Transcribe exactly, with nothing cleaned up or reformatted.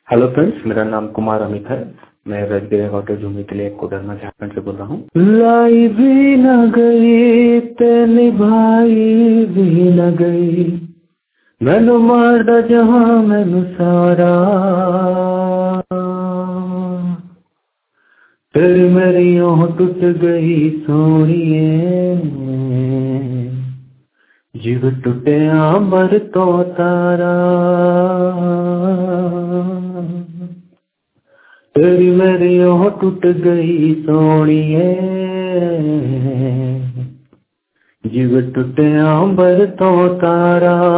Hello friends, मेरा नाम कुमार अमित है। मैं रजगिरी होटल झूमी के लिए कोडरमा झारखंड से बोल रहा हूँ। लाई भी न गई ते निभाई भी न गई, मैनू मारदा जहां मैनू सारा, तेरी मेरी ओह टूट गई सोनिए, जीव टूटिया अंबर तो तारा, तेरी मेरी ओह टूट गई सोनिए, जीव टूटिया अंबर तो तारा।